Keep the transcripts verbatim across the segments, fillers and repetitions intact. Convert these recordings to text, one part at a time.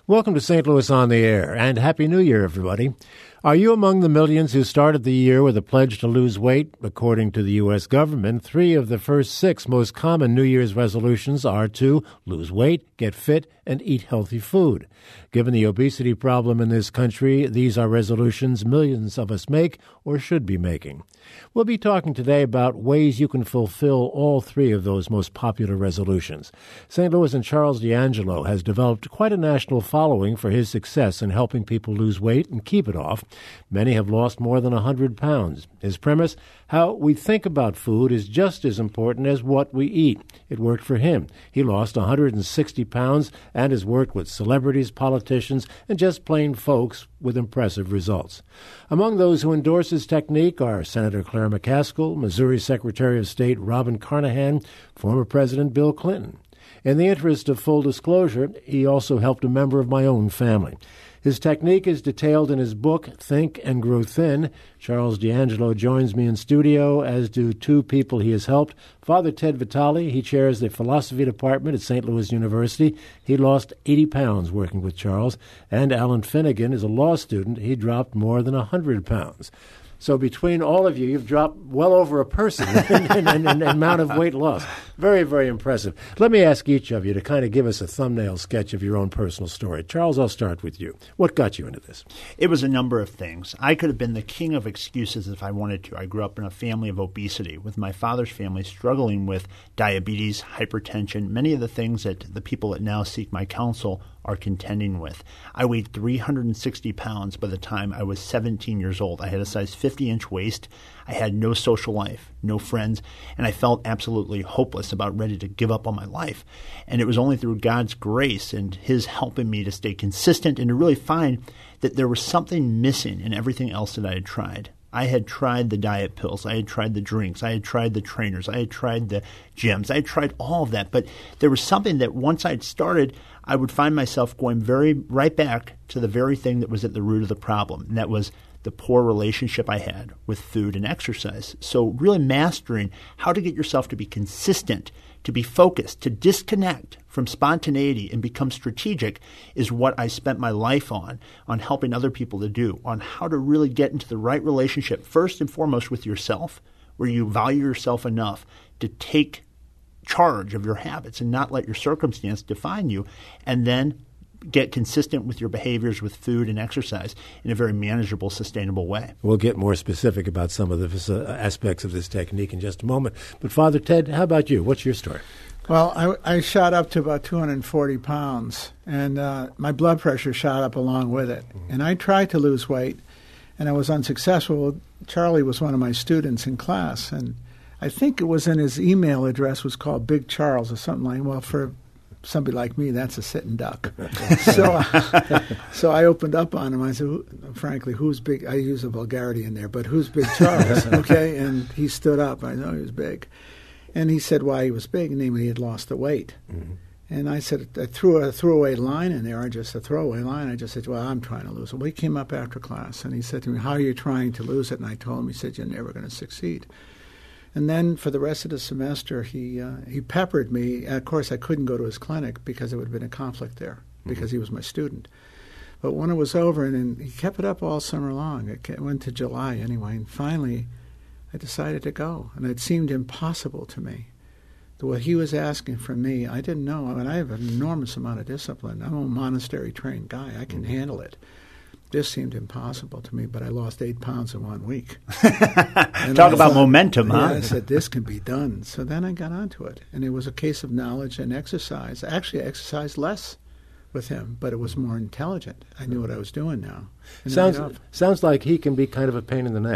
Welcome to Saint Louis on the Air, and Happy New Year, everybody. Are you among the millions who started the year with a pledge to lose weight? According to the U S government, three of the first six most common New Year's resolutions are to lose weight, get fit, and eat healthy food. Given the obesity problem in this country, these are resolutions millions of us make or should be making. We'll be talking today about ways you can fulfill all three of those most popular resolutions. Saint Louis and Charles D'Angelo has developed quite a national following for his success in helping people lose weight and keep it off. Many have lost more than one hundred pounds. His premise, how we think about food is just as important as what we eat. It worked for him. He lost one hundred sixty pounds and has worked with celebrities, politicians, and just plain folks with impressive results. Among those who endorse his technique are Senator Claire McCaskill, Missouri Secretary of State Robin Carnahan, former President Bill Clinton. In the interest of full disclosure, he also helped a member of my own family. His technique is detailed in his book, Think and Grow Thin. Charles D'Angelo joins me in studio, as do two people he has helped. Father Ted Vitale, he chairs the philosophy department at Saint Louis University. He lost eighty pounds working with Charles. And Alan Finnegan is a law student. He dropped more than one hundred pounds. So between all of you, you've dropped well over a person in, in, in, in amount of weight loss. Very, very impressive. Let me ask each of you to kind of give us a thumbnail sketch of your own personal story. Charles, I'll start with you. What got you into this? It was a number of things. I could have been the king of excuses if I wanted to. I grew up in a family of obesity, with my father's family struggling with diabetes, hypertension, many of the things that the people that now seek my counsel are contending with. I weighed three hundred sixty pounds by the time I was seventeen years old. I had a size fifty-inch waist. I had no social life, no friends, and I felt absolutely hopeless, about ready to give up on my life. And it was only through God's grace and His helping me to stay consistent and to really find that there was something missing in everything else that I had tried. I had tried the diet pills. I had tried the drinks. I had tried the trainers. I had tried the gyms. I had tried all of that. But there was something that once I'd started, I would find myself going very right back to the very thing that was at the root of the problem, and that was the poor relationship I had with food and exercise. So really mastering how to get yourself to be consistent, to be focused, to disconnect from spontaneity and become strategic is what I spent my life on, on helping other people to do, on how to really get into the right relationship, first and foremost with yourself, where you value yourself enough to take charge of your habits and not let your circumstance define you, and then get consistent with your behaviors with food and exercise in a very manageable, sustainable way. We'll get more specific about some of the uh, aspects of this technique in just a moment. But Father Ted, how about you? What's your story? Well, I, I shot up to about two hundred forty pounds, and uh, my blood pressure shot up along with it. Mm-hmm. And I tried to lose weight, and I was unsuccessful. Charlie was one of my students in class, and I think it was in his email address was called Big Charles or something like, well, for somebody like me, that's a sitting duck. so, uh, so I opened up on him. I said, frankly, who's big? I use a vulgarity in there, but who's Big Charles? Okay, and he stood up. I know he was big, and he said why he was big, namely he had lost the weight. Mm-hmm. And I said, I threw a throwaway line in there, or just a throwaway line. I just said, well, I'm trying to lose it. Well, he came up after class, and he said to me, how are you trying to lose it? And I told him, he said, you're never going to succeed. And then for the rest of the semester, he uh, he peppered me. And of course, I couldn't go to his clinic because there would have been a conflict there, because mm-hmm. he was my student. But when it was over, and, and he kept it up all summer long. It went to July anyway, and finally I decided to go. And it seemed impossible to me. What he was asking from me, I didn't know. I mean, I have an enormous amount of discipline. I'm a monastery-trained guy. I can mm-hmm. handle it. This seemed impossible to me, but I lost eight pounds in one week. Talk I about thought, momentum, huh? Yeah, I said, this can be done. So then I got onto it, and it was a case of knowledge and exercise. Actually, I exercised less with him, but it was more intelligent. I knew what I was doing now. And sounds sounds like he can be kind of a pain in the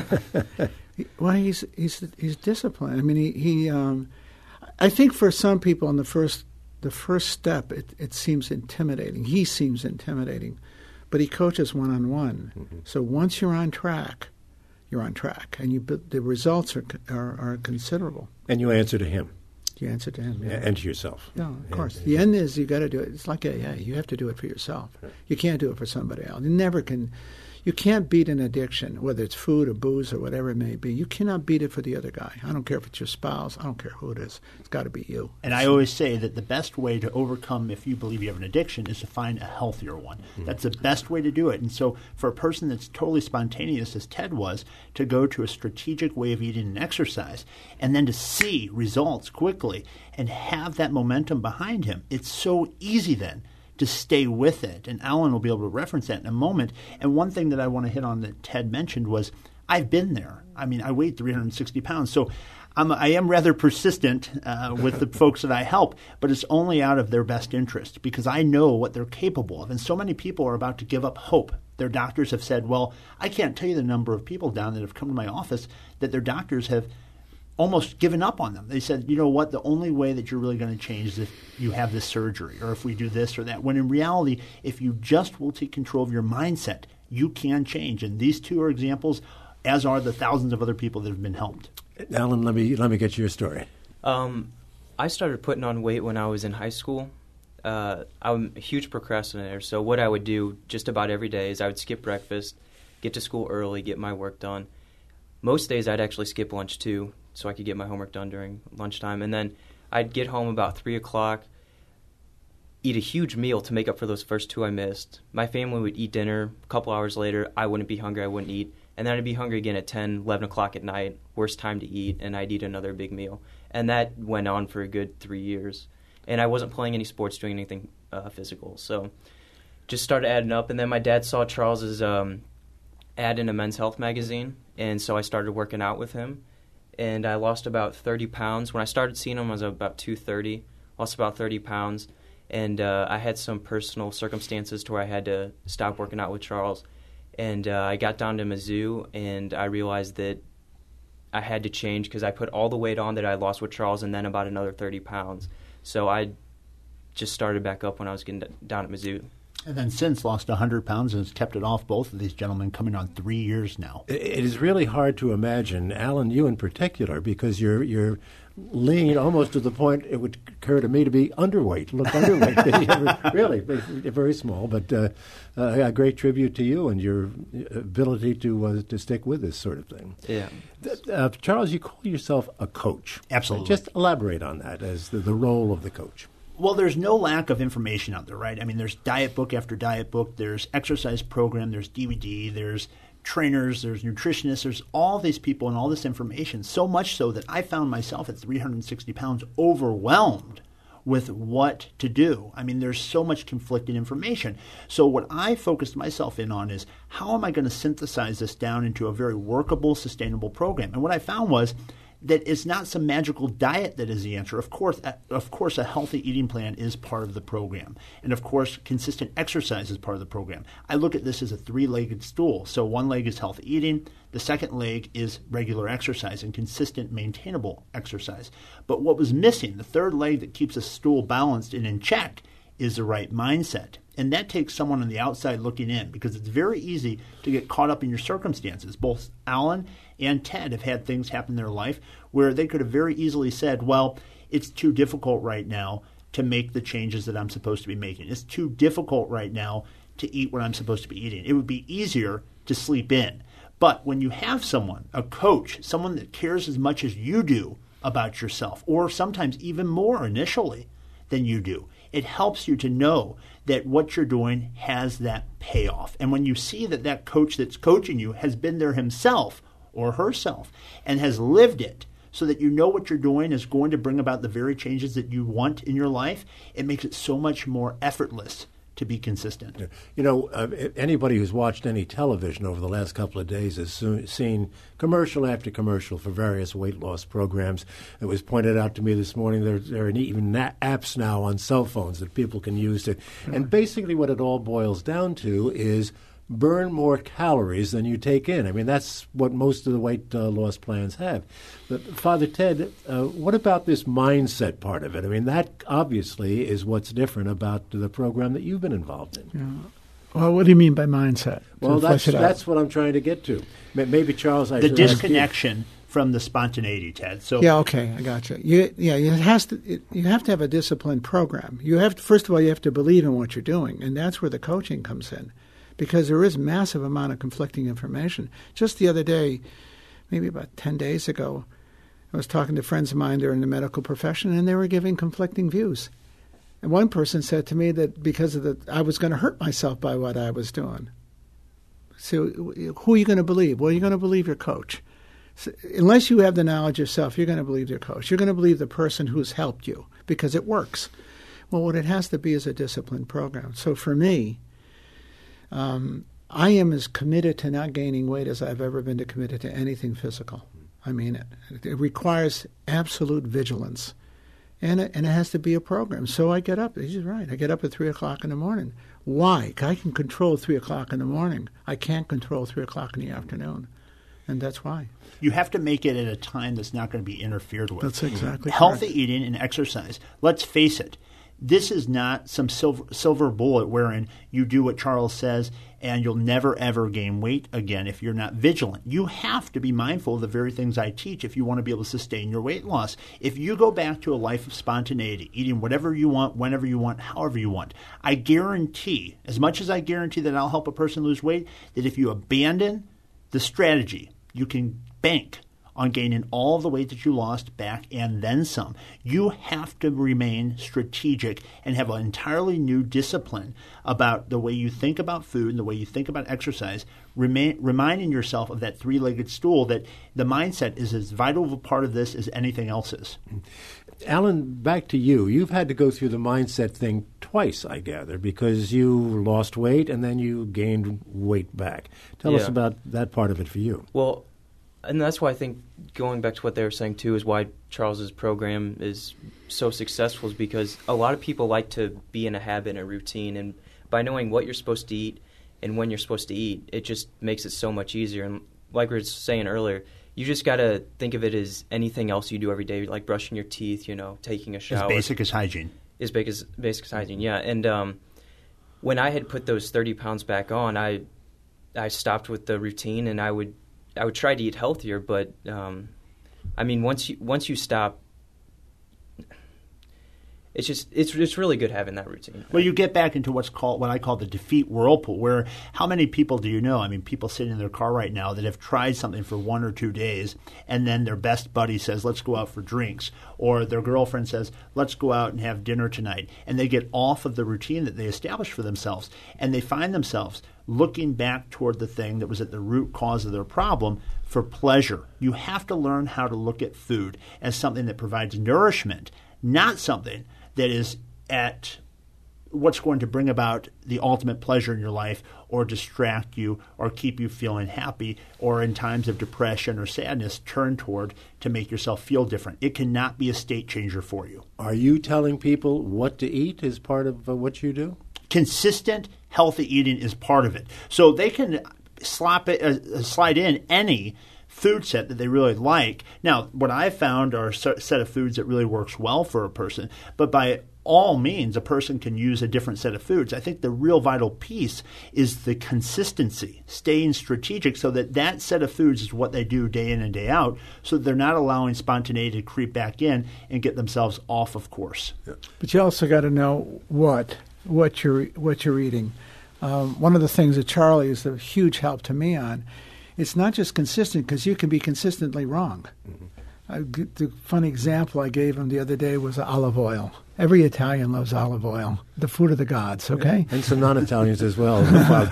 neck. Well, he's he's he's disciplined. I mean, he, he um, I think for some people in the first the first step, it, it seems intimidating. He seems intimidating. But he coaches one-on-one. Mm-hmm. So once you're on track, you're on track. And you the results are, are are considerable. And you answer to him. You answer to him, yeah. And to yourself. Yeah, of yeah, course. Yeah. The end is you got to do it. It's like A A. You have to do it for yourself. Right. You can't do it for somebody else. You never can You can't beat an addiction, whether it's food or booze or whatever it may be. You cannot beat it for the other guy. I don't care if it's your spouse. I don't care who it is. It's got to be you. And I always say that the best way to overcome if you believe you have an addiction is to find a healthier one. Mm-hmm. That's the best way to do it. And so for a person that's totally spontaneous, as Ted was, to go to a strategic way of eating and exercise and then to see results quickly and have that momentum behind him, it's so easy then to stay with it. And Alan will be able to reference that in a moment. And one thing that I want to hit on that Ted mentioned was I've been there. I mean, I weighed three hundred sixty pounds. So I'm, I am rather persistent uh, with the folks that I help, but it's only out of their best interest because I know what they're capable of. And so many people are about to give up hope. Their doctors have said, well, I can't tell you the number of people down that have come to my office that their doctors have almost given up on them. They said, you know what, the only way that you're really going to change is if you have this surgery or if we do this or that. When in reality, if you just will take control of your mindset, you can change. And these two are examples, as are the thousands of other people that have been helped. Alan, let me let me get your story. Um, I started putting on weight when I was in high school. Uh, I'm a huge procrastinator, so what I would do just about every day is I would skip breakfast, get to school early, get my work done. Most days I'd actually skip lunch too, so I could get my homework done during lunchtime. And then I'd get home about three o'clock, eat a huge meal to make up for those first two I missed. My family would eat dinner. A couple hours later, I wouldn't be hungry. I wouldn't eat. And then I'd be hungry again at ten, eleven o'clock at night, worst time to eat, and I'd eat another big meal. And that went on for a good three years. And I wasn't playing any sports, doing anything uh, physical. So just started adding up. And then my dad saw Charles's um, ad in a Men's Health magazine, and so I started working out with him. And I lost about thirty pounds. When I started seeing him, I was about two thirty, lost about thirty pounds. And uh, I had some personal circumstances to where I had to stop working out with Charles. And uh, I got down to Mizzou, and I realized that I had to change because I put all the weight on that I lost with Charles and then about another thirty pounds. So I just started back up when I was getting down at Mizzou. And then since lost one hundred pounds and has kept it off, both of these gentlemen coming on three years now. It is really hard to imagine, Alan, you in particular, because you're you're lean almost to the point it would occur to me to be underweight, look underweight. Really, very small, but uh, uh, a great tribute to you and your ability to uh, to stick with this sort of thing. Yeah. Uh, Charles, you call yourself a coach. Absolutely. Just elaborate on that as the, the role of the coach. Well, there's no lack of information out there, right? I mean, there's diet book after diet book. There's exercise program. There's D V D. There's trainers. There's nutritionists. There's all these people and all this information, so much so that I found myself at three hundred sixty pounds overwhelmed with what to do. I mean, there's so much conflicting information. So what I focused myself in on is how am I going to synthesize this down into a very workable, sustainable program? And what I found was that it's not some magical diet that is the answer. Of course, of course, a healthy eating plan is part of the program. And of course, consistent exercise is part of the program. I look at this as a three-legged stool. So one leg is healthy eating. The second leg is regular exercise and consistent, maintainable exercise. But what was missing, the third leg that keeps a stool balanced and in check, is the right mindset. And that takes someone on the outside looking in because it's very easy to get caught up in your circumstances. Both Alan and Ted have had things happen in their life where they could have very easily said, well, it's too difficult right now to make the changes that I'm supposed to be making. It's too difficult right now to eat what I'm supposed to be eating. It would be easier to sleep in. But when you have someone, a coach, someone that cares as much as you do about yourself, or sometimes even more initially than you do, it helps you to know that what you're doing has that payoff. And when you see that that coach that's coaching you has been there himself or herself and has lived it so that you know what you're doing is going to bring about the very changes that you want in your life, it makes it so much more effortless to be consistent. You know, uh, anybody who's watched any television over the last couple of days has soon seen commercial after commercial for various weight loss programs. It was pointed out to me this morning there, there are even na- apps now on cell phones that people can use to, and basically what it all boils down to is burn more calories than you take in. I mean, that's what most of the weight uh, loss plans have. But Father Ted, uh, what about this mindset part of it? I mean, that obviously is what's different about the program that you've been involved in. Yeah. Well, what do you mean by mindset? Well, that's, that's what I'm trying to get to. Maybe, Charles, I The should disconnection from the spontaneity, Ted. So yeah, okay, I got you. you yeah, it has to. It, you have to have a disciplined program. You have to, first of all, you have to believe in what you're doing, and that's where the coaching comes in. because there is massive amount of conflicting information. Just the other day, maybe about ten days ago, I was talking to friends of mine that are in the medical profession, and they were giving conflicting views. And one person said to me that because of the, I was going to hurt myself by what I was doing. So who are you going to believe? Well, you're going to believe your coach. So unless you have the knowledge yourself, you're going to believe your coach. You're going to believe the person who's helped you because it works. Well, what it has to be is a disciplined program. So for me, um, I am as committed to not gaining weight as I've ever been to committed to anything physical. I mean it. It requires absolute vigilance. And it, and it has to be a program. So I get up. He's right. I get up at three o'clock in the morning. Why? I can control three o'clock in the morning. I can't control three o'clock in the afternoon. And that's why. You have to make it at a time that's not going to be interfered with. That's exactly Healthy correct. eating and exercise. Let's face it. This is not some silver, silver bullet wherein you do what Charles says and you'll never, ever gain weight again if you're not vigilant. You have to be mindful of the very things I teach if you want to be able to sustain your weight loss. If you go back to a life of spontaneity, eating whatever you want, whenever you want, however you want, I guarantee, as much as I guarantee that I'll help a person lose weight, that if you abandon the strategy, you can bank on gaining all the weight that you lost back and then some. You have to remain strategic and have an entirely new discipline about the way you think about food and the way you think about exercise, remain, reminding yourself of that three-legged stool, that the mindset is as vital of a part of this as anything else is. Alan, back to you. You've had to go through the mindset thing twice, I gather, because you lost weight and then you gained weight back. Tell yeah. us about that part of it for you. Well, and that's why I think going back to what they were saying too is why Charles's program is so successful, is because a lot of people like to be in a habit and a routine, and by knowing what you're supposed to eat and when you're supposed to eat, it just makes it so much easier. And like we were saying earlier, you just got to think of it as anything else you do every day, like brushing your teeth, you know, taking a shower. As basic as hygiene. As basic as, basic as hygiene, yeah. And um, when I had put those thirty pounds back on, I I stopped with the routine, and I would I would try to eat healthier, but um, I mean, once you once you stop, it's just it's it's really good having that routine. Well, you get back into what's called what I call the defeat whirlpool, where how many people do you know? I mean, people sitting in their car right now that have tried something for one or two days, and then their best buddy says, "Let's go out for drinks," or their girlfriend says, "Let's go out and have dinner tonight," and they get off of the routine that they established for themselves, and they find themselves looking back toward the thing that was at the root cause of their problem for pleasure. You have to learn how to look at food as something that provides nourishment, not something that is at what's going to bring about the ultimate pleasure in your life or distract you or keep you feeling happy, or in times of depression or sadness turn toward to make yourself feel different. It cannot be a state changer for you. Are you telling people what to eat as part of uh, what you do? Consistent, healthy eating is part of it. So they can slop it, uh, slide in any food set that they really like. Now, what I've found are a set of foods that really works well for a person, but by all means, a person can use a different set of foods. I think the real vital piece is the consistency, staying strategic so that that set of foods is what they do day in and day out, so that they're not allowing spontaneity to creep back in and get themselves off of course. But you also got to know what what you're what you're eating. Um, one of the things that Charlie is a huge help to me on, it's not just consistent, because you can be consistently wrong. Mm-hmm. I, the funny example I gave him the other day was olive oil. Every Italian loves olive oil, the food of the gods, okay? And some non-Italians as well.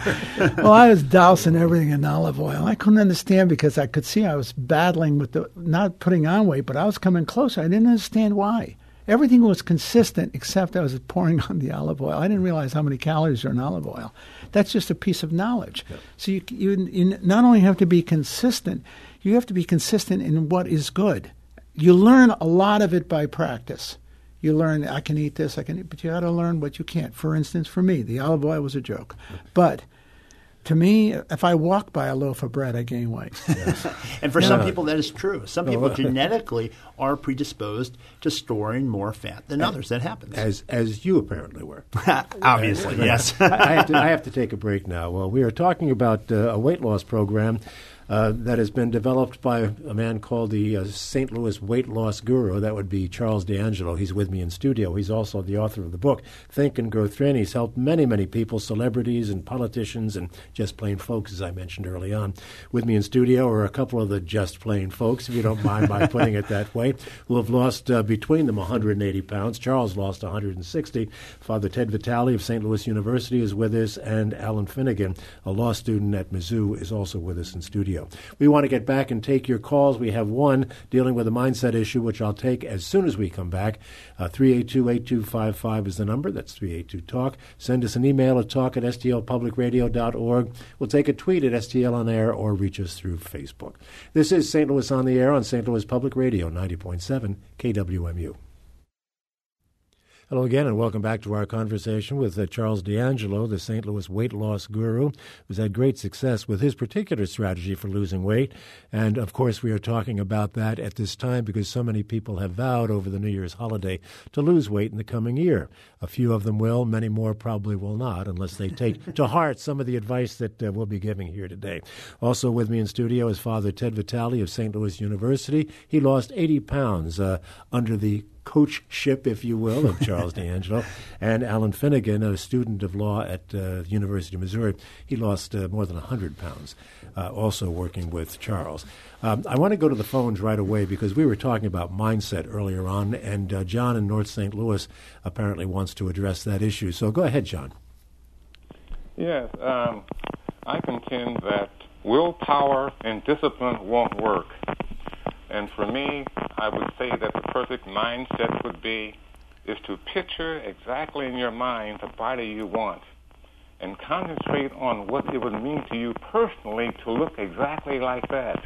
Well, I was dousing everything in olive oil. I couldn't understand, because I could see I was battling with the not putting on weight, but I was coming closer. I didn't understand why. Everything was consistent except I was pouring on the olive oil. I didn't realize how many calories are in olive oil. That's just a piece of knowledge. Yep. So you, you, you not only have to be consistent, you have to be consistent in what is good. You learn a lot of it by practice. You learn, I can eat this, I can eat, but you got to learn what you can't. For instance, for me, the olive oil was a joke. But to me, if I walk by a loaf of bread, I gain weight. Yes. And for yeah. some people, that is true. Some people genetically are predisposed to storing more fat than others. That happens. As as you apparently were. Obviously, yes. I, have to, I have to take a break now. Well, we are talking about uh, a weight loss program uh, that has been developed by a man called the uh, Saint Louis weight loss guru. That would be Charles D'Angelo. He's with me in studio. He's also the author of the book, Think and Grow Thin. He's helped many, many people, celebrities and politicians and just plain folks, as I mentioned early on. With me in studio are a couple of the just plain folks, if you don't mind my putting it that way, who have lost uh, between them one hundred eighty pounds. Charles lost one hundred sixty. Father Ted Vitale of Saint Louis University is with us, and Alan Finnegan, a law student at Mizzou, is also with us in studio. We want to get back and take your calls. We have one dealing with a mindset issue, which I'll take as soon as we come back. Uh, three eight two, eight two five five is the number. That's three eight two talk. Send us an email at talk at s t l public radio dot org. We'll take a tweet at S T L on air or reach us through Facebook. This is Saint Louis on the Air on Saint Louis Public Radio, ninety point seven K W M U. Hello again, and welcome back to our conversation with uh, Charles D'Angelo, the Saint Louis weight loss guru, who's had great success with his particular strategy for losing weight. And, of course, we are talking about that at this time because so many people have vowed over the New Year's holiday to lose weight in the coming year. A few of them will, many more probably will not, unless they take to heart some of the advice that uh, we'll be giving here today. Also with me in studio is Father Ted Vitale of Saint Louis University. He lost eighty pounds uh, under the coachship, if you will, of Charles D'Angelo, and Alan Finnegan, a student of law at uh, University of Missouri. He lost uh, more than one hundred pounds, uh, also working with Charles. Um, I want to go to the phones right away because we were talking about mindset earlier on, and uh, John in North Saint Louis apparently wants to address that issue. So go ahead, John. Yes, um, I contend that willpower and discipline won't work. And for me, I would say that the perfect mindset would be is to picture exactly in your mind the body you want and concentrate on what it would mean to you personally to look exactly like that.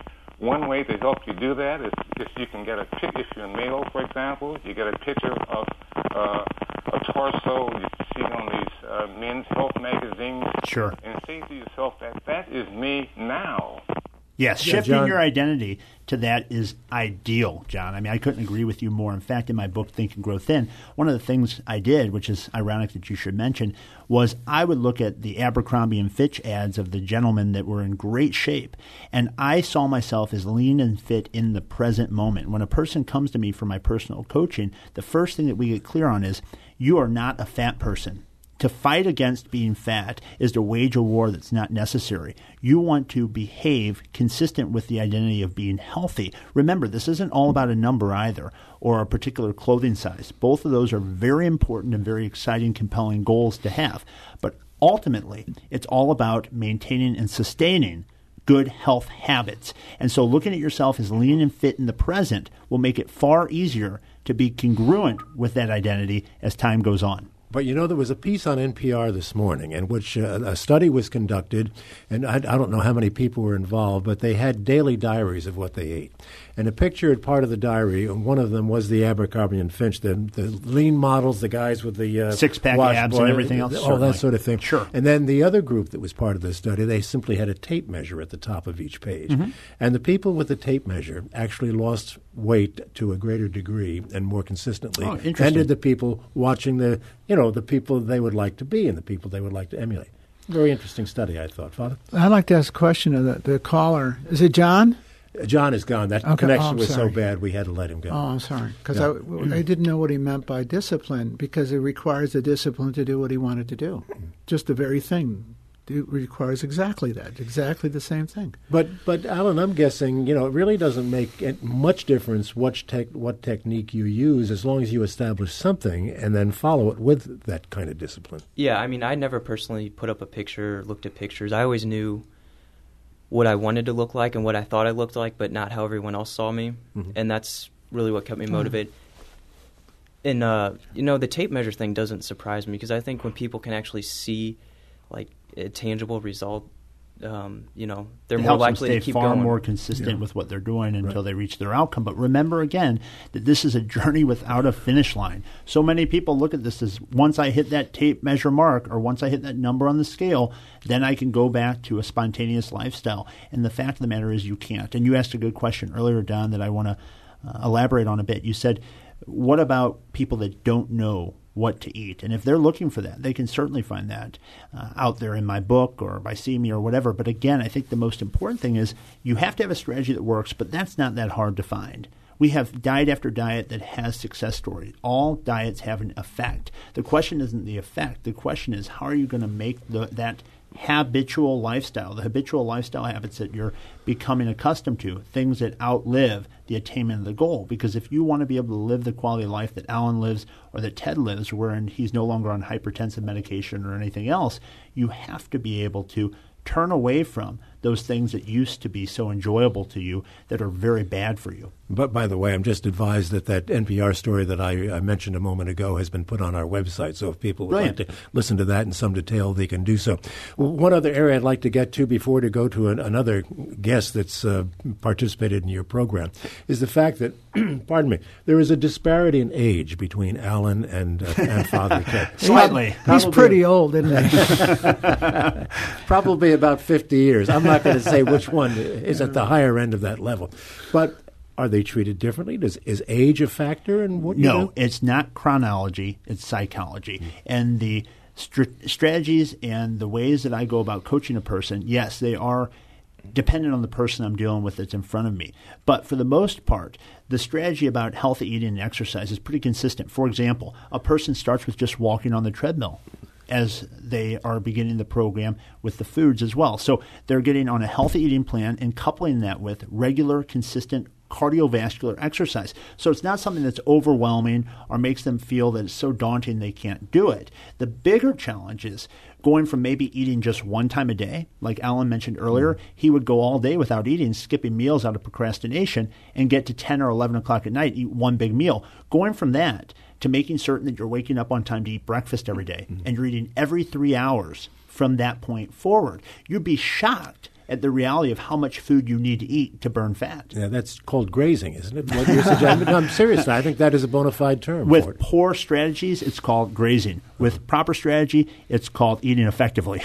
One way to help you do that is if you can get a pic, if you're a male, for example, you get a picture of uh, a torso you see on these uh, men's health magazines. Sure. And say to yourself that that is me now. Yes, Yeah, shifting John. your identity to that is ideal, John. I mean, I couldn't agree with you more. In fact, in my book, Think and Grow Thin, one of the things I did, which is ironic that you should mention, was I would look at the Abercrombie and Fitch ads of the gentlemen that were in great shape, and I saw myself as lean and fit in the present moment. When a person comes to me for my personal coaching, the first thing that we get clear on is you are not a fat person. To fight against being fat is to wage a war that's not necessary. You want to behave consistent with the identity of being healthy. Remember, this isn't all about a number either or a particular clothing size. Both of those are very important and very exciting, compelling goals to have. But ultimately, it's all about maintaining and sustaining good health habits. And so looking at yourself as lean and fit in the present will make it far easier to be congruent with that identity as time goes on. But, you know, there was a piece on N P R this morning in which uh, a study was conducted, and I, I don't know how many people were involved, but they had daily diaries of what they ate. And a picture part of the diary, and one of them was the Abercrombie and Fitch, the, the lean models, the guys with the uh, six-pack abs and everything else. All certainly. that sort of thing. Sure. And then the other group that was part of the study, they simply had a tape measure at the top of each page. Mm-hmm. And the people with the tape measure actually lost weight to a greater degree and more consistently. Oh, interesting. And did the people watching the, you know, the people they would like to be and the people they would like to emulate. Very interesting study, I thought. Father? I'd like to ask a question of the, the caller. Is it John? Uh, John is gone. That Okay. connection Oh, was sorry. so bad we had to let him go. Oh, I'm sorry. Because Yeah. I, I didn't know what he meant by discipline, because it requires the discipline to do what he wanted to do. Just the very thing. It requires exactly that, exactly the same thing. But, but Alan, I'm guessing, you know, it really doesn't make it much difference what, tech, what technique you use as long as you establish something and then follow it with that kind of discipline. Yeah, I mean, I never personally put up a picture, looked at pictures. I always knew what I wanted to look like and what I thought I looked like, but not how everyone else saw me. Mm-hmm. And that's really what kept me motivated. Mm-hmm. And, uh, you know, the tape measure thing doesn't surprise me because I think when people can actually see, like, a tangible result, um, you know, they're it more helps likely them to stay keep far going. more consistent Yeah. with what they're doing until Right. they reach their outcome. But remember, again, that this is a journey without a finish line. So many people look at this as once I hit that tape measure mark or once I hit that number on the scale, then I can go back to a spontaneous lifestyle. And the fact of the matter is you can't. And you asked a good question earlier, Don, that I want to uh, elaborate on a bit. You said, what about people that don't know what to eat. And if they're looking for that, they can certainly find that uh, out there in my book or by seeing me or whatever. But again, I think the most important thing is you have to have a strategy that works, but that's not that hard to find. We have diet after diet that has success stories. All diets have an effect. The question isn't the effect. The question is, how are you going to make the, that habitual lifestyle, the habitual lifestyle habits that you're becoming accustomed to, things that outlive the attainment of the goal. Because if you want to be able to live the quality of life that Alan lives or that Ted lives, wherein he's no longer on hypertensive medication or anything else, you have to be able to turn away from those things that used to be so enjoyable to you that are very bad for you. But by the way, I'm just advised that that N P R story that I, I mentioned a moment ago has been put on our website. So if people would Brilliant. like to listen to that in some detail, they can do so. One other area I'd like to get to before to go to an, another guest that's uh, participated in your program is the fact that, pardon me, there is a disparity in age between Alan and, uh, and Father Ted. Slightly. He's pretty old, isn't he? Probably about fifty years. I'm not going to say which one is at the higher end of that level. But are they treated differently? Does is age a factor in what you No, do? it's not chronology, it's psychology. Mm-hmm. And the str- strategies and the ways that I go about coaching a person, yes, they are dependent on the person I'm dealing with that's in front of me. But for the most part, the strategy about healthy eating and exercise is pretty consistent. For example, a person starts with just walking on the treadmill as they are beginning the program with the foods as well. So they're getting on a healthy eating plan and coupling that with regular, consistent cardiovascular exercise. So it's not something that's overwhelming or makes them feel that it's so daunting they can't do it. The bigger challenge is going from maybe eating just one time a day, like Alan mentioned earlier. He would go all day without eating, skipping meals out of procrastination, and get to ten or eleven o'clock at night, eat one big meal. Going from that to making certain that you're waking up on time to eat breakfast every day, mm-hmm. and you're eating every three hours from that point forward, you'd be shocked at the reality of how much food you need to eat to burn fat. Yeah, that's called grazing, isn't it? What you're suggesting? No, I'm serious. I think that is a bona fide term. With for it. poor strategies, it's called grazing. With proper strategy, it's called eating effectively.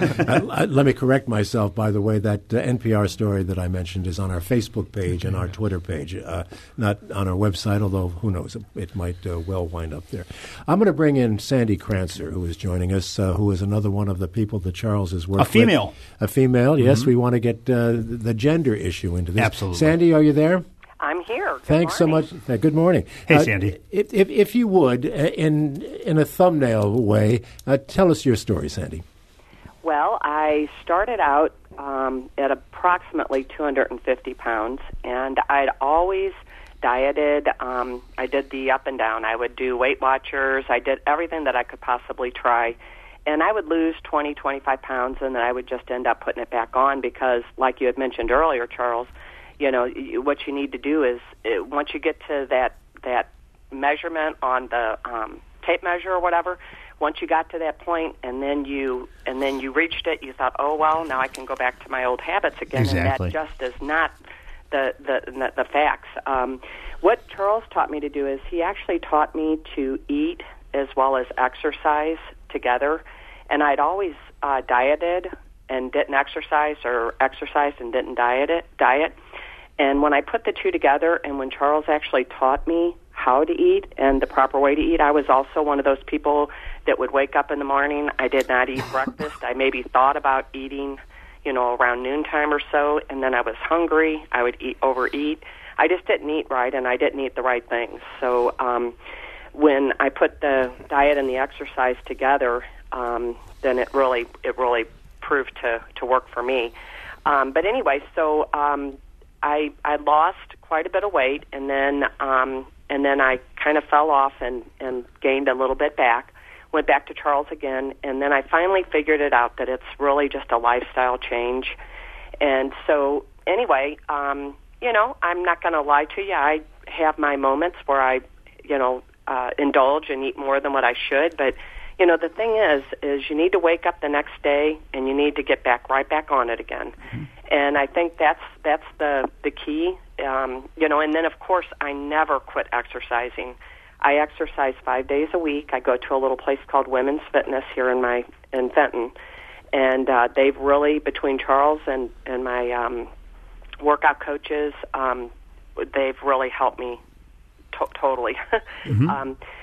uh, let me correct myself, by the way. That uh, N P R story that I mentioned is on our Facebook page and our Twitter page, uh, not on our website, although who knows, it, it might uh, well wind up there. I'm going to bring in Sandy Krancer, who is joining us, uh, who is another one of the people that Charles has worked with. A female. With. A female, yes. Mm-hmm. We want to get uh, the gender issue into this. Absolutely. Sandy, are you there? I'm here. Good Thanks morning. so much. Uh, good morning. Hey, uh, Sandy. If, if, if you would, uh, in in a thumbnail way, uh, tell us your story, Sandy. Well, I started out um, at approximately two hundred fifty pounds, and I'd always dieted. Um, I did the up and down. I would do Weight Watchers. I did everything that I could possibly try. And I would lose twenty, twenty-five pounds, and then I would just end up putting it back on because, like you had mentioned earlier, Charles, you know, what you need to do is uh, once you get to that that measurement on the um, tape measure or whatever, once you got to that point and then you and then you reached it, you thought, oh well, now I can go back to my old habits again, exactly. And that just is not the the the, the facts. Um, what Charles taught me to do is he actually taught me to eat as well as exercise together, and I'd always uh, dieted and didn't exercise, or exercised and didn't diet it, diet. And when I put the two together, and when Charles actually taught me how to eat and the proper way to eat, I was also one of those people that would wake up in the morning. I did not eat breakfast. I maybe thought about eating, you know, around noontime or so, and then I was hungry. I would eat, overeat. I just didn't eat right, and I didn't eat the right things. So um, when I put the diet and the exercise together, um, then it really it really proved to, to work for me. Um, but anyway, so um, I I lost quite a bit of weight, and then um, and then I kind of fell off and, and gained a little bit back. Went back to Charles again, and then I finally figured it out that it's really just a lifestyle change. And so anyway, um, you know, I'm not going to lie to you. I have my moments where I, you know, uh, indulge and eat more than what I should, but you know, the thing is, is you need to wake up the next day and you need to get back right back on it again. Mm-hmm. And I think that's that's the the key. Um, you know, and then of course I never quit exercising. I exercise five days a week. I go to a little place called Women's Fitness here in my in Fenton, and uh, they've really, between Charles and and my um, workout coaches, um, they've really helped me to- totally. Mm-hmm. um,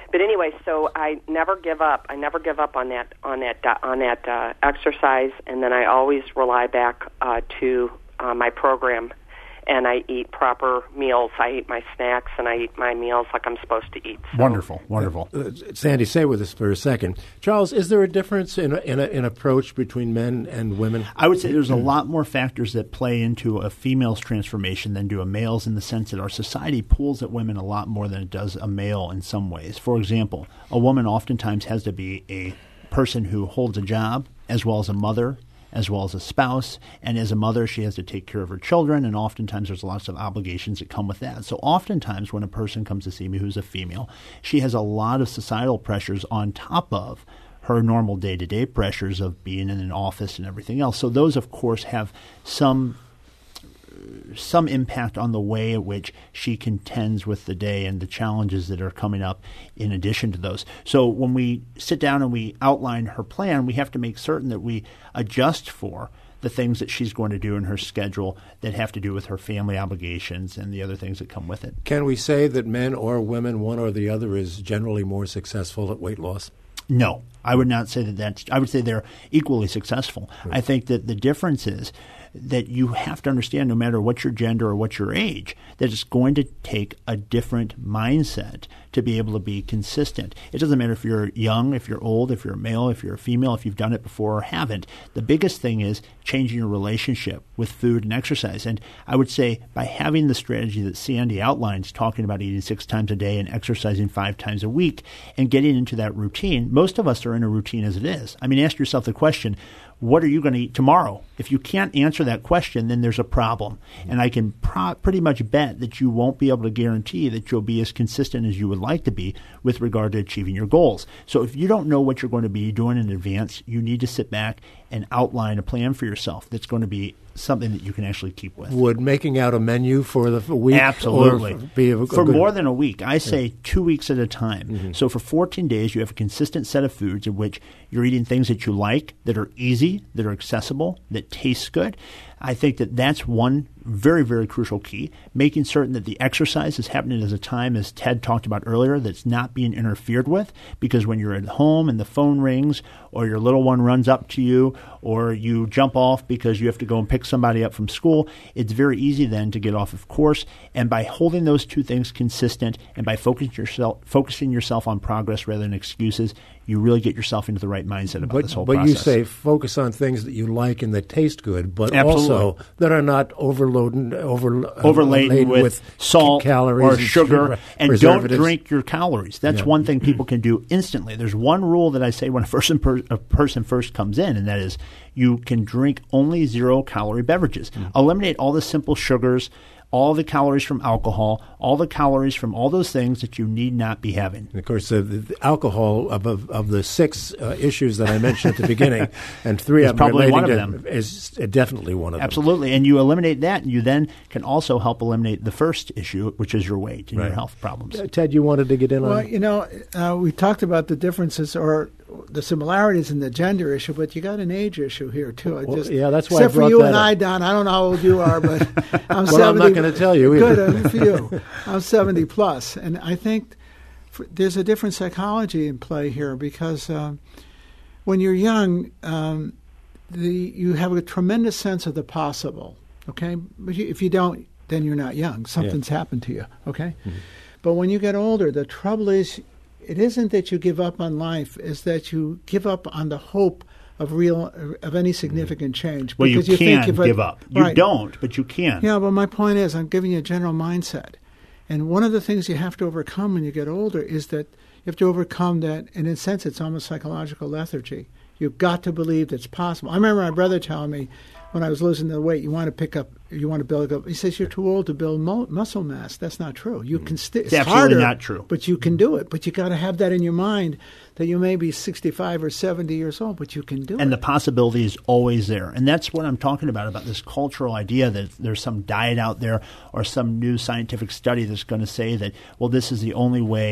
but anyway, so I never give up. I never give up on that on that on that uh, exercise, and then I always rely back uh, to uh, my program. And I eat proper meals. I eat my snacks, and I eat my meals like I'm supposed to eat. So. Wonderful, wonderful. Uh, Sandy, stay with us for a second. Charles, is there a difference in in, a, in approach between men and women? I would say there's a lot more factors that play into a female's transformation than do a male's, in the sense that our society pulls at women a lot more than it does a male in some ways. For example, a woman oftentimes has to be a person who holds a job as well as a mother, as well as a spouse. And as a mother, she has to take care of her children, and oftentimes there's lots of obligations that come with that. So oftentimes when a person comes to see me who's a female, she has a lot of societal pressures on top of her normal day-to-day pressures of being in an office and everything else. So those, of course, have some some impact on the way in which she contends with the day and the challenges that are coming up in addition to those. So when we sit down and we outline her plan, we have to make certain that we adjust for the things that she's going to do in her schedule that have to do with her family obligations and the other things that come with it. Can we say that men or women, one or the other, is generally more successful at weight loss? No, I would not say that that's – I would say they're equally successful. Right. I think that the difference is that you have to understand, no matter what your gender or what your age, that it's going to take a different mindset to be able to be consistent. It doesn't matter if you're young, if you're old, if you're a male, if you're a female, if you've done it before or haven't. The biggest thing is changing your relationship with food and exercise. And I would say by having the strategy that Sandy outlines, talking about eating six times a day and exercising five times a week and getting into that routine, most of us are in a routine as it is. I mean, ask yourself the question, what are you going to eat tomorrow? If you can't answer that question, then there's a problem. And I can pro- pretty much bet that you won't be able to guarantee that you'll be as consistent as you would like to be with regard to achieving your goals. So if you don't know what you're going to be doing in advance, you need to sit back and outline a plan for yourself that's going to be something that you can actually keep with. Would making out a menu for the week absolutely be a, a for good, more than a week? I say yeah. two weeks at a time. Mm-hmm. So for fourteen days, you have a consistent set of foods in which you're eating things that you like, that are easy, that are accessible, that taste good. I think that that's one very, very crucial key, making certain that the exercise is happening at a time, as Ted talked about earlier, that's not being interfered with, because when you're at home and the phone rings or your little one runs up to you or you jump off because you have to go and pick somebody up from school, it's very easy then to get off of course. And by holding those two things consistent and by focusing yourself, focusing yourself on progress rather than excuses, you really get yourself into the right mindset about but, this whole but process. But you say focus on things that you like and that taste good, but Absolutely. also that are not overloaded, over, overladen with, with salt calories or and sugar, and don't drink your calories. That's yeah. one thing people can do instantly. There's one rule that I say when a person, per, a person first comes in, and that is you can drink only zero-calorie beverages. Mm. Eliminate all the simple sugars, all the calories from alcohol, all the calories from all those things that you need not be having. And of course, uh, the, the alcohol of, of, of the six uh, issues that I mentioned at the beginning, and three it's of them probably one of to, them. is definitely one of them. Absolutely. And you eliminate that, and you then can also help eliminate the first issue, which is your weight and right. your health problems. Uh, Ted, you wanted to get in well, on Well, you know, uh, we talked about the differences or the similarities in the gender issue, but you got an age issue here too. I well, just, yeah, that's why except I brought for you that and up. I, Don. I don't know how old you are, but I'm well, seventy. I'm not going to tell you either. Good uh, for you. I'm seventy plus, and I think for, there's a different psychology in play here because um, when you're young, um, the you have a tremendous sense of the possible. Okay, but you, if you don't, then you're not young. Something's yeah. happened to you. Okay, mm-hmm. But when you get older, the trouble is, it isn't that you give up on life; it's that you give up on the hope of real of any significant change. Well, you, you can think if give it, up. You right. don't, but you can. Yeah, but my point is, I'm giving you a general mindset. And one of the things you have to overcome when you get older is that you have to overcome that, and in a sense, it's almost psychological lethargy. You've got to believe that it's possible. I remember my brother telling me when I was losing the weight, you want to pick up, you want to build up. He says, you're too old to build mo- muscle mass. That's not true. You can st- It's, it's absolutely harder, not true. But you can do it. But you got to have that in your mind that you may be sixty-five or seventy years old, but you can do and it. And the possibility is always there. And that's what I'm talking about, about this cultural idea that there's some diet out there or some new scientific study that's going to say that, well, this is the only way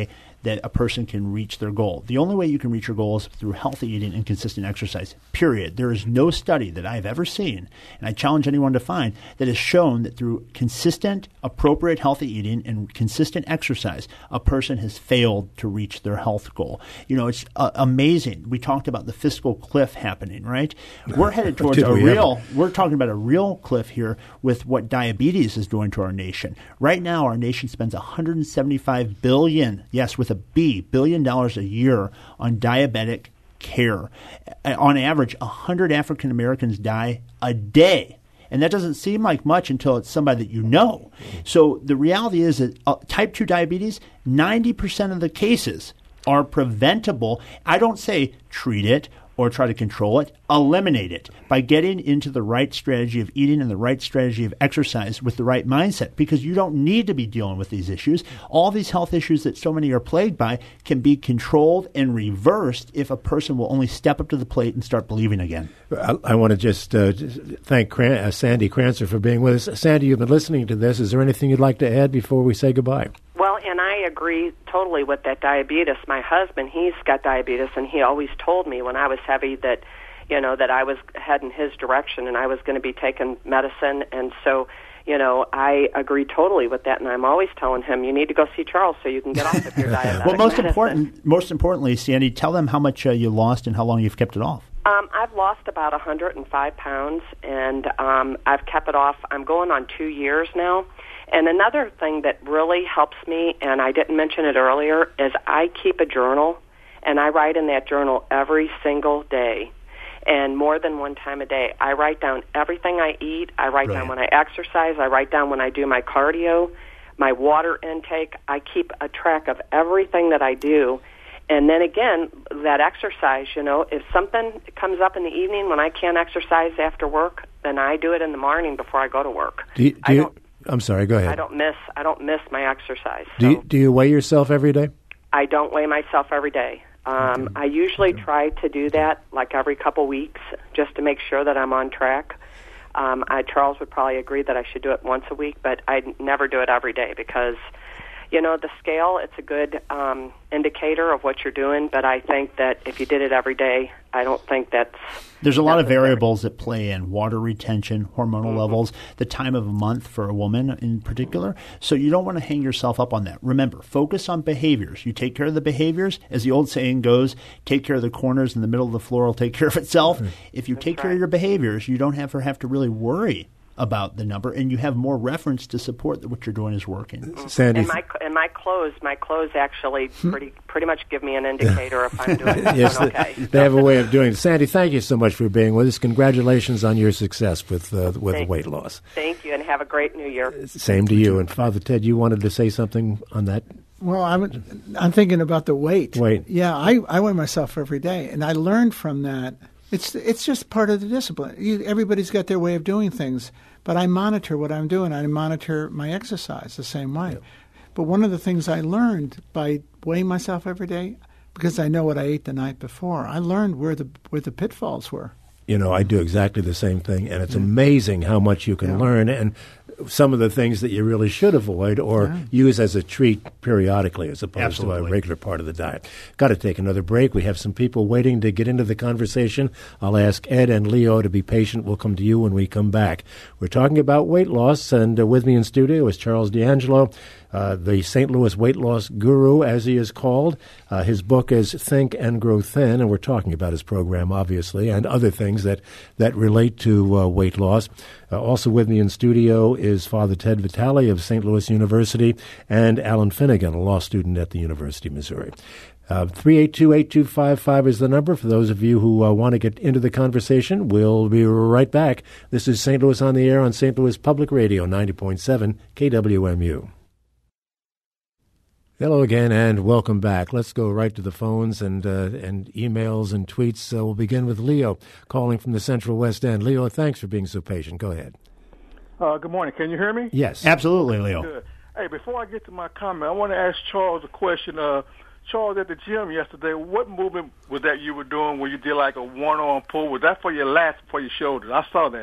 that a person can reach their goal. The only way you can reach your goal is through healthy eating and consistent exercise, period. There is no study that I've ever seen, and I challenge anyone to find, that has shown that through consistent, appropriate healthy eating and consistent exercise, a person has failed to reach their health goal. You know, it's uh, amazing. We talked about the fiscal cliff happening, right? We're headed towards a real, ever? we're talking about a real cliff here with what diabetes is doing to our nation. Right now, our nation spends one hundred seventy-five billion, yes, with a B, billion dollars a year on diabetic care. On average, one hundred African Americans die a day. And that doesn't seem like much until it's somebody that you know. So the reality is that uh, type two diabetes, ninety percent of the cases are preventable. I don't say treat it or try to control it, eliminate it by getting into the right strategy of eating and the right strategy of exercise with the right mindset, because you don't need to be dealing with these issues. All these health issues that so many are plagued by can be controlled and reversed if a person will only step up to the plate and start believing again. I, I want to just uh, thank Cran- uh, Sandy Crancer for being with us. Sandy, you've been listening to this. Is there anything you'd like to add before we say goodbye? Well, and I agree totally with that diabetes. My husband, he's got diabetes, and he always told me when I was heavy that, you know, that I was heading his direction and I was going to be taking medicine. And so, you know, I agree totally with that, and I'm always telling him, you need to go see Charles so you can get off of your diabetic Well, most medicine. important, most importantly, Sandy, tell them how much uh, you lost and how long you've kept it off. Um, I've lost about one hundred five pounds, and um, I've kept it off. I'm going on two years now. And another thing that really helps me, and I didn't mention it earlier, is I keep a journal, and I write in that journal every single day, and more than one time a day. I write down everything I eat. I write Brilliant. down when I exercise. I write down when I do my cardio, my water intake. I keep a track of everything that I do. And then again, that exercise, you know, if something comes up in the evening when I can't exercise after work, then I do it in the morning before I go to work. Do you, do I you, don't, I'm sorry, go ahead. I don't miss I don't miss my exercise. Do So you, do you weigh yourself every day? I don't weigh myself every day. Um, Okay. I usually Okay. try to do that like every couple weeks just to make sure that I'm on track. Um, I, Charles would probably agree that I should do it once a week, but I never do it every day because, you know, the scale, it's a good um, indicator of what you're doing, but I think that if you did it every day, I don't think that's There's a lot of necessary. variables that play in: water retention, hormonal Mm-hmm. levels, the time of a month for a woman in particular. So you don't want to hang yourself up on that. Remember, focus on behaviors. You take care of the behaviors. As the old saying goes, take care of the corners and the middle of the floor will take care of itself. If you That's take care right. of your behaviors, you don't have to have to really worry about the number, and you have more reference to support that what you're doing is working. Sandy, And my and my clothes, my clothes actually pretty pretty much give me an indicator if I'm doing, yes, doing they- okay. they have a way of doing it. Sandy, thank you so much for being with us. Congratulations on your success with uh, with Thank- weight loss. Thank you, and have a great New Year. Same to you. And Father Ted, you wanted to say something on that? Well, I'm, I'm thinking about the weight. Weight. Yeah, I, I weigh myself every day, and I learned from that. It's it's just part of the discipline. You, everybody's got their way of doing things, but I monitor what I'm doing. I monitor my exercise the same way. Yep. But one of the things I learned by weighing myself every day, because I know what I ate the night before, I learned where the where the pitfalls were. You know, I do exactly the same thing, and it's amazing how much you can Yeah. learn, and some of the things that you really should avoid or Yeah. use as a treat periodically as opposed to Absolutely. a regular part of the diet. Got to take another break. We have some people waiting to get into the conversation. I'll ask Ed and Leo to be patient. We'll come to you when we come back. We're talking about weight loss, and uh, with me in studio is Charles D'Angelo, uh, the Saint Louis weight loss guru, as he is called. Uh, his book is Think and Grow Thin, and we're talking about his program, obviously, and other things that, that relate to uh, weight loss. Uh, also with me in studio is Father Ted Vitale of Saint Louis University and Alan Finnegan, a law student at the University of Missouri. Uh, three eight two, eight two five five is the number for those of you who uh, want to get into the conversation. We'll be right back. This is Saint Louis on the Air on Saint Louis Public Radio, ninety point seven K W M U. Hello again, and welcome back. Let's go right to the phones and uh, and emails and tweets. Uh, we'll begin with Leo calling from the Central West End. Leo, thanks for being so patient. Go ahead. Uh, good morning. Can you hear me? Yes. Absolutely, Leo. Good. Hey, before I get to my comment, I want to ask Charles a question. Uh, Charles, at the gym yesterday, what movement was that you were doing when you did like a one-arm pull? Was that for your lats or for your shoulders? I saw that.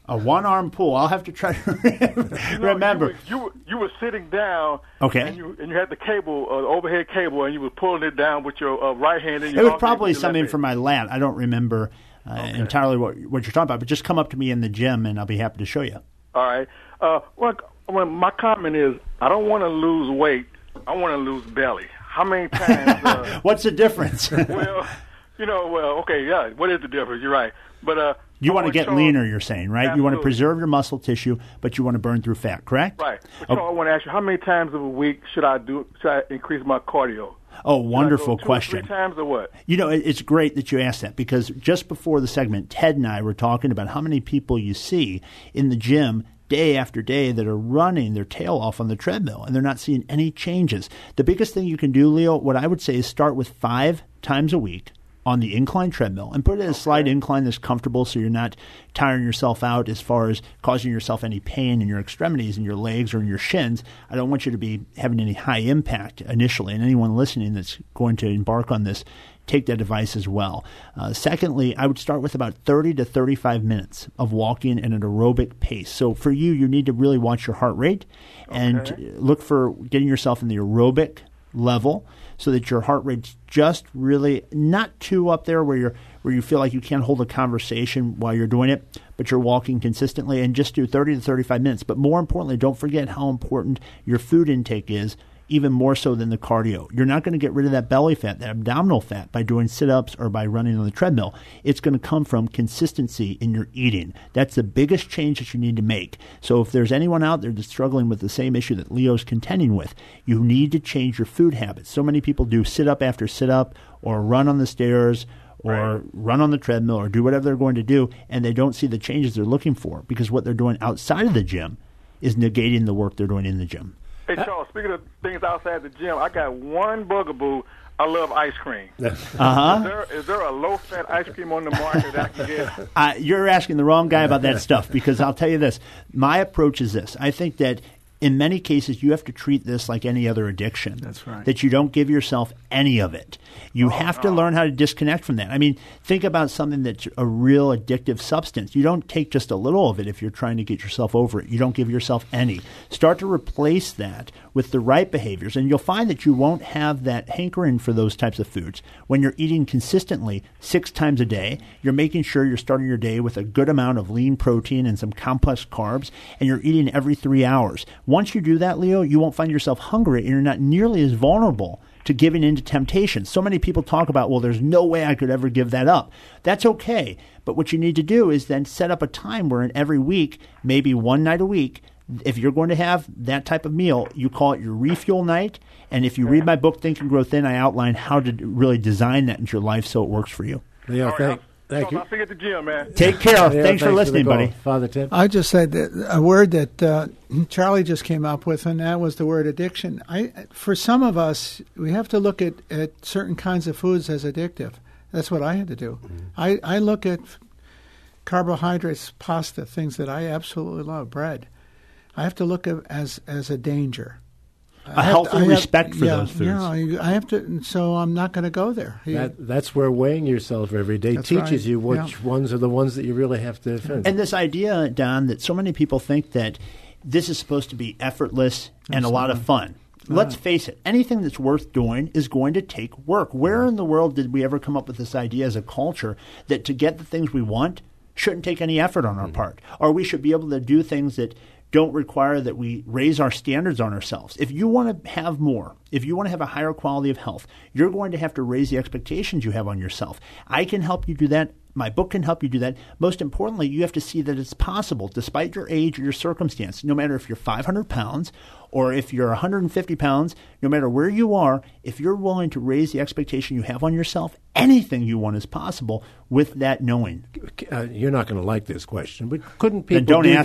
A one-arm pull. I'll have to try to You know, remember. You were, you, were, you were sitting down, Okay. and you and you had the cable, uh, the overhead cable, and you were pulling it down with your uh, right hand. And It your was alternate probably with your something left from my lat. I don't remember uh, Okay. entirely what, what you're talking about, but just come up to me in the gym, and I'll be happy to show you. All right. Uh, well, well, my comment is, I don't want to lose weight. I want to lose belly. How many times? Uh, What's the difference? well, you know, well, okay, yeah. What is the difference? You're right, but uh, You I want to get Charles- leaner, you're saying, right? You want to Absolutely. preserve your muscle tissue, but you want to burn through fat, correct? Right. But Oh. Charles, I want to ask you, how many times of a week should I do? Should I increase my cardio? Oh, Should I wonderful go two question. Or three times or what? You know, it- it's great that you asked that because just before the segment, Ted and I were talking about how many people you see in the gym day after day that are running their tail off on the treadmill and they're not seeing any changes. The biggest thing you can do, Leo, what I would say is start with five times a week on the incline treadmill and put it at a slight incline that's comfortable so you're not tiring yourself out as far as causing yourself any pain in your extremities, in your legs or in your shins. I don't want you to be having any high impact initially, and anyone listening that's going to embark on this, take that advice as well. Uh, secondly, I would start with about thirty to thirty-five minutes of walking at an aerobic pace. So for you, you need to really watch your heart rate and Okay. look for getting yourself in the aerobic level so that your heart rate's just really not too up there where you're where you feel like you can't hold a conversation while you're doing it, but you're walking consistently, and just do thirty to thirty-five minutes. But more importantly, don't forget how important your food intake is, even more so than the cardio. You're not going to get rid of that belly fat, that abdominal fat, by doing sit-ups or by running on the treadmill. It's going to come from consistency in your eating. That's the biggest change that you need to make. So if there's anyone out there that's struggling with the same issue that Leo's contending with, you need to change your food habits. So many people do sit-up after sit-up or run on the stairs or Right. run on the treadmill or do whatever they're going to do, and they don't see the changes they're looking for because what they're doing outside of the gym is negating the work they're doing in the gym. Hey, Charles, speaking of things outside the gym, I got one bugaboo. I love ice cream. Uh-huh. Is there, is there a low-fat ice cream on the market that I can get? Uh, you're asking the wrong guy about that stuff because I'll tell you this. My approach is this. I think that in many cases you have to treat this like any other addiction. That's right. That you don't give yourself any of it. You have to learn how to disconnect from that. I mean, think about something that's a real addictive substance. You don't take just a little of it if you're trying to get yourself over it. You don't give yourself any. Start to replace that with the right behaviors, and you'll find that you won't have that hankering for those types of foods. When you're eating consistently six times a day, you're making sure you're starting your day with a good amount of lean protein and some complex carbs, and you're eating every three hours. Once you do that, Leo, you won't find yourself hungry, and you're not nearly as vulnerable to giving into temptation. So many people talk about, well, there's no way I could ever give that up. That's okay. But what you need to do is then set up a time where in every week, maybe one night a week, if you're going to have that type of meal, you call it your refuel night. And if you read my book, Think and Grow Thin, I outline how to really design that into your life so it works for you. Leo, All right, thank, I'll- thank Charles, you. I'll see you at the gym, man. Take care. Leo, thanks, for the listening, call. buddy. Father Tim. I just said that a word that uh, Charlie just came up with, and that was the word addiction. I, for some of us, we have to look at, at certain kinds of foods as addictive. That's what I had to do. Mm-hmm. I, I look at carbohydrates, pasta, things that I absolutely love, bread. I have to look at as as a danger. A healthy respect for yeah, those foods. Yeah, I I have to. So I'm not going to go there. That, that's where weighing yourself every day That's teaches right. you which Yeah. ones are the ones that you really have to defend. And this idea, Don, that so many people think that this is supposed to be effortless and a lot of fun. Let's face it, anything that's worth doing is going to take work. Where in the world did we ever come up with this idea as a culture that to get the things we want shouldn't take any effort on our part? Or we should be able to do things that don't require that we raise our standards on ourselves. If you want to have more, if you want to have a higher quality of health, you're going to have to raise the expectations you have on yourself. I can help you do that. My book can help you do that. Most importantly, you have to see that it's possible despite your age or your circumstance. No matter if you're five hundred pounds or if you're one hundred fifty pounds, no matter where you are, if you're willing to raise the expectation you have on yourself, anything you want is possible with that knowing. Uh, you're not going to like this question, but couldn't people Then don't do ask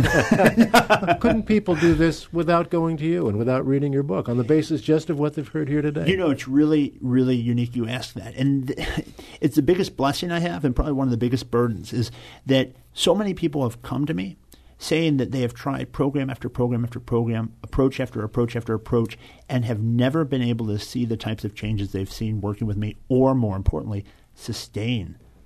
that? it, Don. Couldn't people do this without going to you and without reading your book on the basis just of what they've heard here today? You know, it's really, really unique you ask that. And it's the biggest blessing I have and probably one of the biggest burdens is that so many people have come to me saying that they have tried program after program after program, approach after approach after approach, and have never been able to see the types of changes they've seen working with me or, more importantly, sustain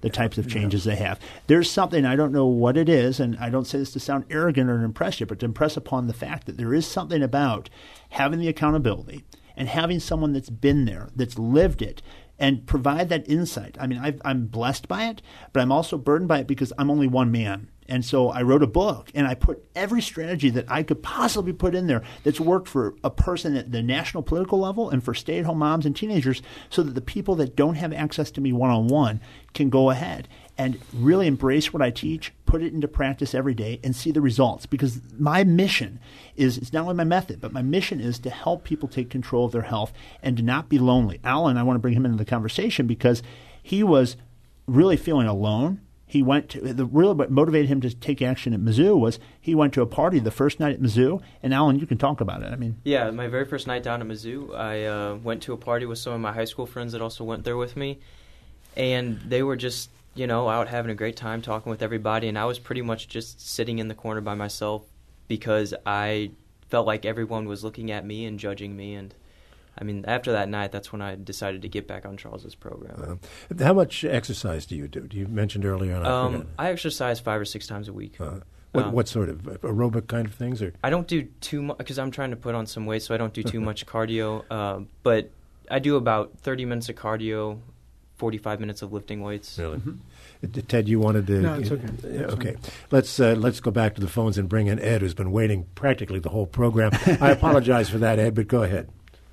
the types of changes yeah. they have. There's something, I don't know what it is, and I don't say this to sound arrogant or to impress you, but to impress upon the fact that there is something about having the accountability and having someone that's been there, that's lived it, and provide that insight. I mean, I've, I'm blessed by it, but I'm also burdened by it because I'm only one man. And so I wrote a book, and I put every strategy that I could possibly put in there that's worked for a person at the national political level and for stay-at-home moms and teenagers so that the people that don't have access to me one-on-one can go ahead and really embrace what I teach, put it into practice every day, and see the results. Because my mission is, it's not only my method, but my mission is to help people take control of their health and to not be lonely. Alan, I want to bring him into the conversation because he was really feeling alone. He went to, the real what motivated him to take action at Mizzou was he went to a party the first night at Mizzou. And Alan, you can talk about it. I mean, yeah, my very first night down at Mizzou, I uh, went to a party with some of my high school friends that also went there with me. And they were just, you know, out having a great time talking with everybody. And I was pretty much just sitting in the corner by myself because I felt like everyone was looking at me and judging me. And I mean, after that night, that's when I decided to get back on Charles's program. Uh, how much exercise do you do? You mentioned earlier on. I, um, I exercise five or six times a week. Uh, what, um, what sort of aerobic kind of things? Or? I don't do too much because I'm trying to put on some weight, so I don't do too much cardio. Uh, but I do about thirty minutes of cardio, forty-five minutes of lifting weights. Really? Mm-hmm. Ted, you wanted to? No, it's okay. Uh, okay, let's uh, let's go back to the phones and bring in Ed, who's been waiting practically the whole program. I apologize for that, Ed, but go ahead.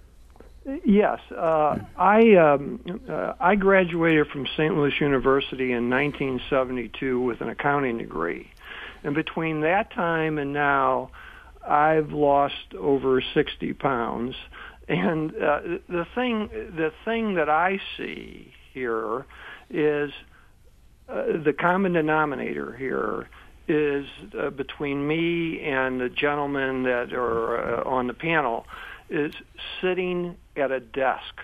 Yes, uh, I um, uh, I graduated from Saint Louis University in nineteen seventy-two with an accounting degree, and between that time and now, I've lost over sixty pounds. And uh, the thing the thing that I see here is uh, the common denominator here is uh, between me and the gentlemen that are uh, on the panel is sitting at a desk,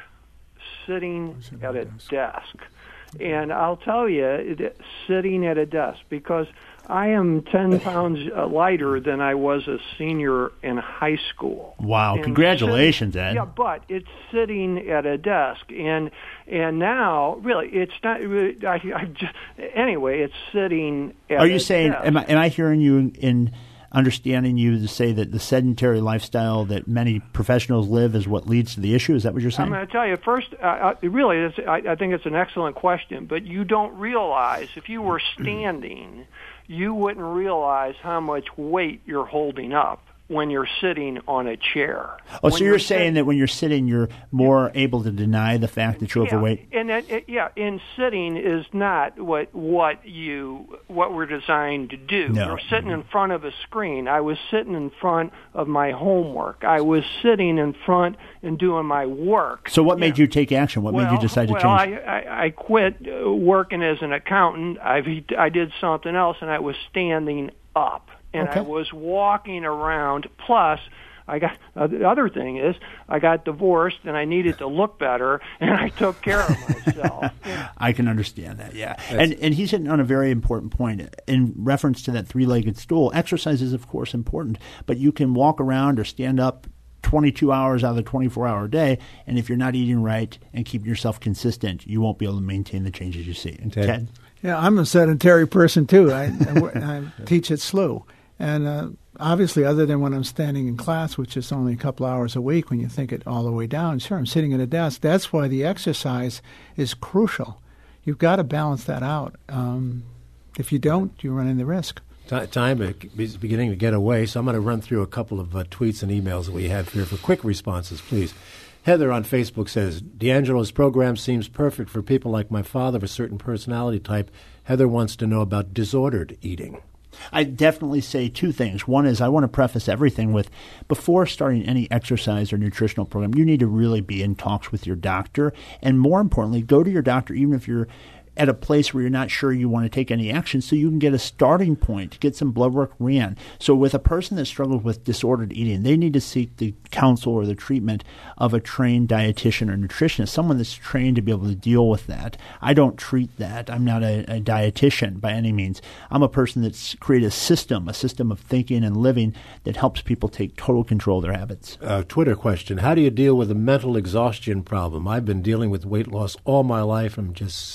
sitting at a desk. And I'll tell you, sitting at a desk, because I am ten pounds lighter than I was a senior in high school. Wow, and congratulations, sitting, Ed. Yeah, but it's sitting at a desk. And and now, really, it's not, I, I just, anyway, it's sitting at Are you a saying, desk. am I, am I hearing you in understanding you to say that the sedentary lifestyle that many professionals live is what leads to the issue? Is that what you're saying? I'm going to tell you, first, uh, really, it's, I, I think it's an excellent question, but you don't realize, if you were standing, you wouldn't realize how much weight you're holding up when you're sitting on a chair. Oh, when so you're, you're saying that when you're sitting, you're more able to deny the fact that you're yeah, overweight? And it, it, yeah, and sitting is not what what you what we're designed to do. No. You're sitting in front of a screen. I was sitting in front of my homework. I was sitting in front and doing my work. So what made yeah. you take action? What well, made you decide to well, change? Well, I, I, I quit uh, working as an accountant. I've, I did something else, and I was standing up. And okay. I was walking around. Plus, I got uh, the other thing is I got divorced, and I needed to look better, and I took care of myself. I can understand that. Yeah, and and he's hitting on a very important point in reference to that three-legged stool. Exercise is, of course, important, but you can walk around or stand up twenty-two hours out of the twenty-four hour day, and if you're not eating right and keeping yourself consistent, you won't be able to maintain the changes you see. And Ted? Ted? Yeah, I'm a sedentary person too. I, I, I teach at S L U. And uh, obviously, other than when I'm standing in class, which is only a couple hours a week when you think it all the way down, sure, I'm sitting at a desk. That's why the exercise is crucial. You've got to balance that out. Um, if you don't, you're running the risk. Time is beginning to get away, so I'm going to run through a couple of uh, tweets and emails that we have here for quick responses, please. Heather on Facebook says, D'Angelo's program seems perfect for people like my father of a certain personality type. Heather wants to know about disordered eating. I definitely say two things. One is I want to preface everything with, before starting any exercise or nutritional program, you need to really be in talks with your doctor. And more importantly, go to your doctor even if you're at a place where you're not sure you want to take any action, so you can get a starting point, get some blood work ran. So with a person that struggles with disordered eating, they need to seek the counsel or the treatment of a trained dietitian or nutritionist, someone that's trained to be able to deal with that. I don't treat that. I'm not a, a dietitian by any means. I'm a person that's created a system, a system of thinking and living that helps people take total control of their habits. Uh, Twitter question, how do you deal with a mental exhaustion problem? I've been dealing with weight loss all my life. I'm just sick and tired.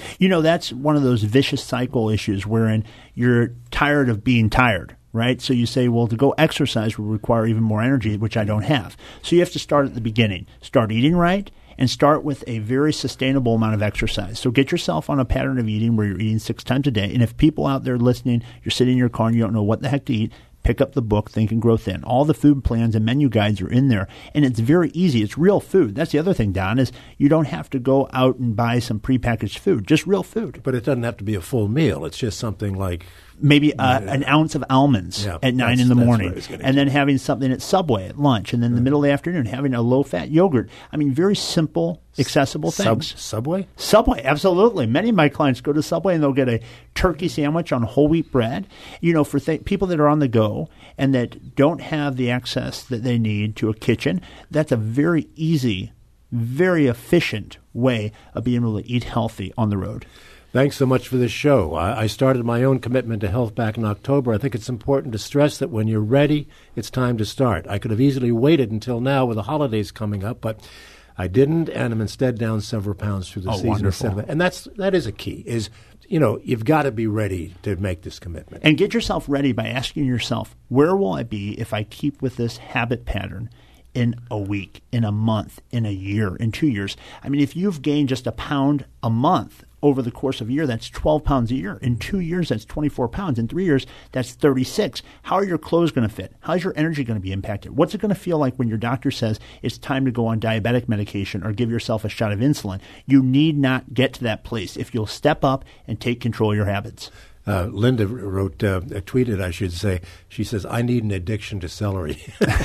You know, that's one of those vicious cycle issues wherein you're tired of being tired, right? So you say, well, to go exercise will require even more energy, which I don't have. So you have to start at the beginning. Start eating right and start with a very sustainable amount of exercise. So get yourself on a pattern of eating where you're eating six times a day. And if people out there listening, you're sitting in your car and you don't know what the heck to eat, pick up the book, Think and Grow Thin. All the food plans and menu guides are in there, and it's very easy. It's real food. That's the other thing, Don, is you don't have to go out and buy some prepackaged food, just real food. But it doesn't have to be a full meal. It's just something like maybe uh, yeah. an ounce of almonds yeah, at nine in the morning, and then having something at Subway at lunch, and then in the middle of the afternoon having a low-fat yogurt. I mean, very simple, accessible things. Sub- Subway? Subway, absolutely. Many of my clients go to Subway and they'll get a turkey sandwich on whole wheat bread. You know, for th- people that are on the go and that don't have the access that they need to a kitchen, that's a very easy, very efficient way of being able to eat healthy on the road. Thanks so much for this show. I, I started my own commitment to health back in October. I think it's important to stress that when you're ready, it's time to start. I could have easily waited until now with the holidays coming up, but I didn't, and I'm instead down several pounds through the oh, season. Wonderful. And that's that is a key, is, you know, you've got to be ready to make this commitment. And get yourself ready by asking yourself, where will I be if I keep with this habit pattern in a week, in a month, in a year, in two years? I mean, if you've gained just a pound a month over the course of a year, that's twelve pounds a year. In two years, that's twenty-four pounds. In three years, that's thirty-six. How are your clothes going to fit? How's your energy going to be impacted? What's it going to feel like when your doctor says it's time to go on diabetic medication or give yourself a shot of insulin? You need not get to that place if you'll step up and take control of your habits. Uh, Linda wrote, uh, tweeted, I should say. She says, "I need an addiction to celery."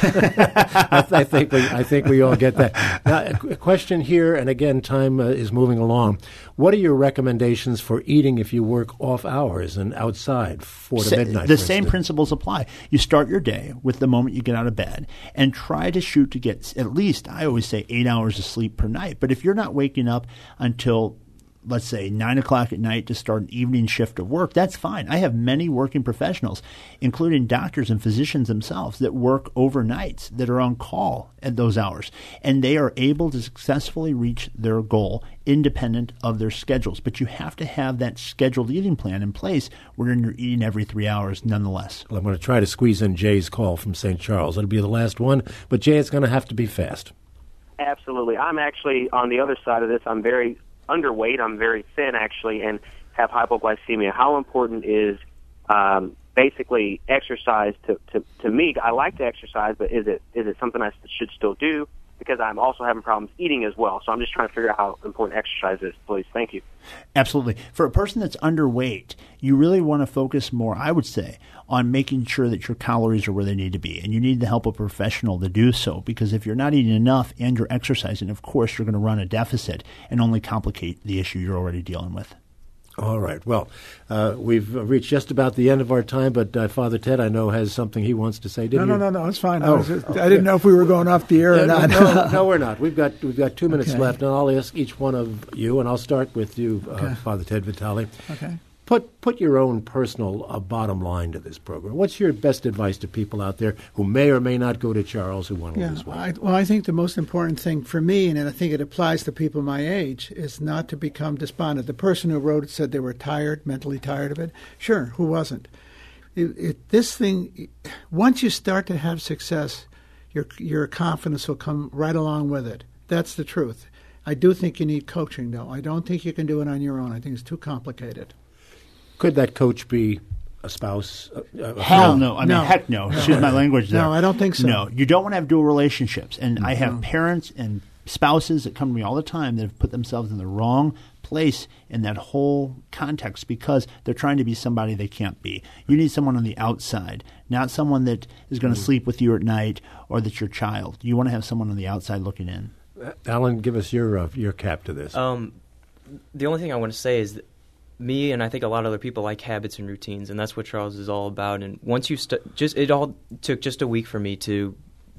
I, I think we, I think we all get that. Now, a, a question here, and again, time uh, is moving along. What are your recommendations for eating if you work off hours and outside, four to Sa- midnight? The same principles apply. You start your day with the moment you get out of bed, and try to shoot to get at least, I always say, eight hours of sleep per night. But if you're not waking up until, let's say, nine o'clock at night to start an evening shift of work, that's fine. I have many working professionals, including doctors and physicians themselves, that work overnights, that are on call at those hours. And they are able to successfully reach their goal independent of their schedules. But you have to have that scheduled eating plan in place wherein you're eating every three hours nonetheless. Well, I'm going to try to squeeze in Jay's call from Saint Charles. It'll be the last one. But, Jay, it's going to have to be fast. Absolutely. I'm actually on the other side of this. I'm very underweight. I'm very thin, actually, and have hypoglycemia. How important is um, basically exercise to, to, to me? I like to exercise, but is it is it something I should still do? Because I'm also having problems eating as well. So I'm just trying to figure out how important exercise is, please. Thank you. Absolutely. For a person that's underweight, you really want to focus more, I would say, on making sure that your calories are where they need to be. And you need the help of a professional to do so, because if you're not eating enough and you're exercising, of course, you're going to run a deficit and only complicate the issue you're already dealing with. All right. Well, uh, we've reached just about the end of our time, but uh, Father Ted, I know, has something he wants to say. Didn't no, you? no, no, no. It's fine. Oh, I, was just, okay. I didn't know if we were going off the air yeah, or not. No, no, we're not. We've got we've got two minutes Okay. left, and I'll ask each one of you, and I'll start with you, uh, Okay. Father Ted Vitale. Okay. Put put your own personal uh, bottom line to this program. What's your best advice to people out there who may or may not go to Charles who want to Yeah, lose weight? I, well, I think the most important thing for me, and I think it applies to people my age, is not to become despondent. The person who wrote it said they were tired, mentally tired of it. Sure, who wasn't? It, it, this thing, once you start to have success, your your confidence will come right along with it. That's the truth. I do think you need coaching, though. I don't think you can do it on your own. I think it's too complicated. Could that coach be a spouse? A, a Hell friend? no. I mean, No. heck no. Excuse my language there. No, I don't think so. No, you don't want to have dual relationships. And I have parents and spouses that come to me all the time that have put themselves in the wrong place in that whole context because they're trying to be somebody they can't be. You need someone on the outside, not someone that is going to sleep with you at night or that's your child. You want to have someone on the outside looking in. Alan, give us your uh, your cap to this. Um, the only thing I want to say is that me and I think a lot of other people like habits and routines, and that's what Charles is all about. And once you st- just it all took just a week for me to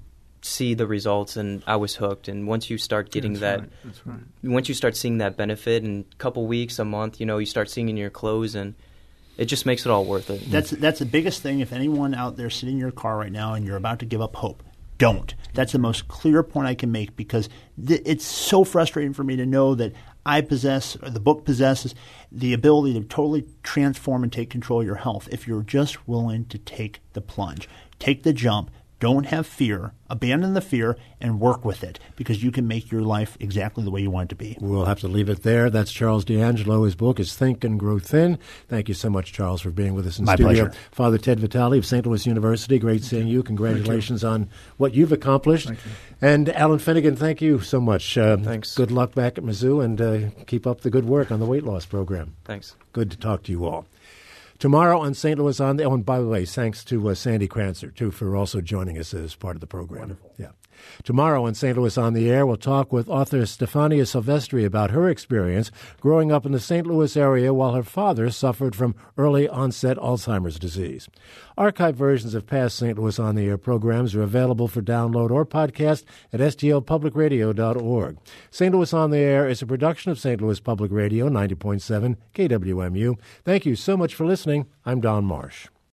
see the results, and I was hooked. And once you start getting That's that, right. That's right. once you start seeing that benefit in a couple weeks, a month, you know, you start seeing it in your clothes, and it just makes it all worth it. That's that's the biggest thing. If anyone out there sitting in your car right now and you're about to give up hope, don't. That's the most clear point I can make because th- it's so frustrating for me to know that I possess, or the book possesses, the ability to totally transform and take control of your health if you're just willing to take the plunge. Take the jump. Don't have fear. Abandon the fear and work with it, because you can make your life exactly the way you want it to be. We'll have to leave it there. That's Charles D'Angelo. His book is Think and Grow Thin. Thank you so much, Charles, for being with us in My studio. pleasure. Father Ted Vitale of Saint Louis University, great seeing you. Congratulations on what you've accomplished. Thank you. And Alan Finnegan, thank you so much. Uh, Thanks. Good luck back at Mizzou, and uh, keep up the good work on the weight loss program. Thanks. Good to talk to you all. Tomorrow on Saint Louis on the oh, and by the way, thanks to uh, Sandy Kranzer, too, for also joining us as part of the program. Wonderful. Yeah. Tomorrow on Saint Louis on the Air, we'll talk with author Stefania Silvestri about her experience growing up in the Saint Louis area while her father suffered from early onset Alzheimer's disease. Archived versions of past Saint Louis on the Air programs are available for download or podcast at S T L public radio dot org. Saint Louis on the Air is a production of Saint Louis Public Radio, ninety point seven K W M U. Thank you so much for listening. I'm Don Marsh.